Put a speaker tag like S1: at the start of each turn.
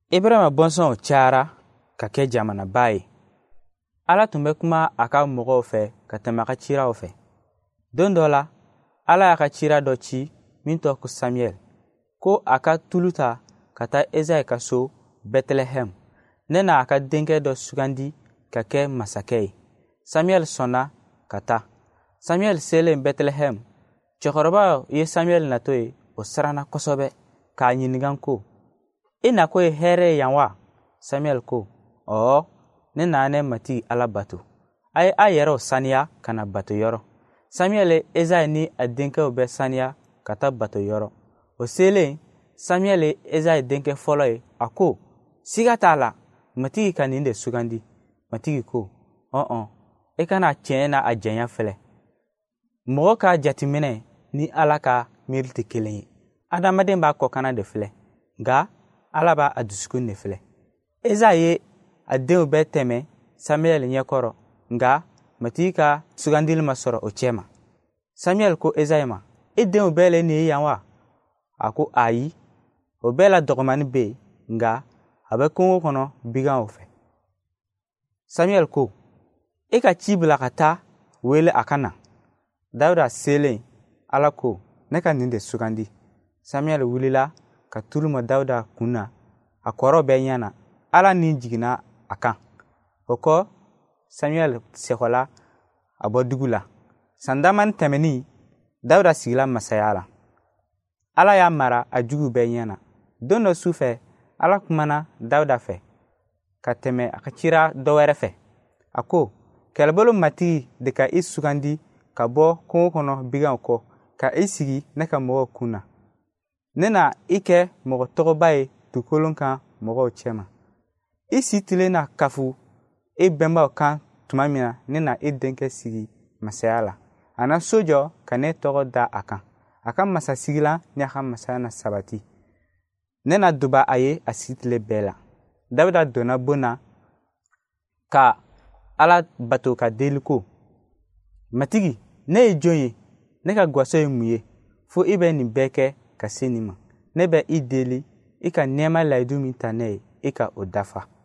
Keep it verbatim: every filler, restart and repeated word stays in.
S1: Ibrahima bɔnsɔn cayara ka kɛ jamanaba ye. Ala tun bɛ kuma a ka mɔgɔw fɛ ka tɛmɛ a ka ciraw fɛ. Don dɔ la, Ala y'a ka cira dɔ ci min tɔgɔ ko Samuel, ko a ka tulu ta ka taa Esayi ka so Bɛtɛlɛhɛmu, ne n'a ka denkɛ dɔ sugandi ka kɛ masakɛ ye. Samuel sɔnna ka taa. Samuel selen Bɛtɛlɛhɛmu, cɛkɔrɔba ye Samuel natɔ ye, o siranna kosɛbɛ k'a ɲininka ko, i nako ye hɛrɛ ye yan wa? Samuel ko, ɔɔ, ne naanɛ matigi Ala bato. A ye a yɛrɛw saniya ka na bato yɔrɔ. Samuel ye Esayi ni a denkɛw bɛ saniya ka taa bato yɔrɔ. O selen, Samuel ye Esayi denkɛ fɔlɔ ye, a ko, siga t'a la, matigi ka nin de sugandi. Matigi ko, ɔn e kana tiɲɛ na a janya filɛ. Mɔgɔ ka jateminɛ ni Ala ka miiri tɛ kelen ye. Adamaden b'a kɔkana de filɛ, nka Ala b'a a dusukun de filɛ. Esayi ye a denw bɛɛ tɛmɛ Samuel ɲɛkɔrɔ, nka matigi ka sugandili ma sɔrɔ o cɛ ma. Samuel ko Esayi ma, i denw bɛɛ le nin ye yan wa? A ko ayi, o bɛɛ la dɔgɔmani bɛ yen, nka a bɛ kungo kɔnɔ biganw fɛ. Samuel ko, e ka ci bila ka taa wele a ka na. Dawuda selen, Ala ko, ne ka nin de sugandi. Samuel wulila ka turu ma Dawuda kun na, a kɔrɔ bɛɛ ɲɛna. Ala ni jiginna a kan. O kɔ, Samuel sɛgɔla a bɔ dugu la. San damani tɛmɛni, Dawuda sigila masaya la. Ala y'a mara a jugu bɛɛ ɲɛna. Don dɔ su fɛ, Ala kumana Dawuda fɛ ka tɛmɛ a ka cira dɔ wɛrɛ fɛ. A ko, kɛlɛbolo matigi de ka i sugandi ka bɔ kungo kɔnɔ biganw kɔ, ka i sigi ne ka mɔgɔw kun na. Ne na i kɛ mɔgɔ tɔgɔba ye dugukolon kan mɔgɔw cɛma. I si tilen na kafu i bɛnbaw kan tuma min na ne na i denkɛ sigi masaya la. A na so jɔ ka ne tɔgɔ da a kan. A ka masasigilan ni a ka masaya na sabati. Ne na doba a ye a si tile bɛɛ la. Dawuda donna bon na ka Ala bato ka deli ko, matigi, ne ye jɔn ye? Ne ka gwaso ye mun ye? Fo i bɛ nin bɛɛ kɛ ka se nin ma. Ne bɛ i deli, i ka nɛɛma layidu min ta ne ye, i ka o dafa.